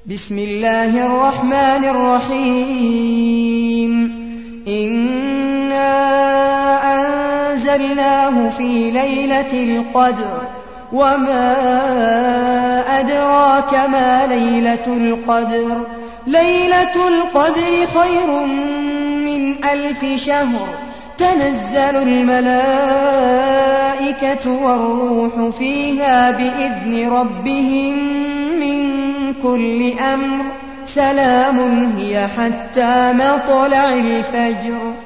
بسم الله الرحمن الرحيم إنا أنزلناه في ليلة القدر وما أدراك ما ليلة القدر ليلة القدر خير من 1000 شهر تنزل الملائكة والروح فيها بإذن ربهم من كل أمر سلام هي حتى مطلع الفجر.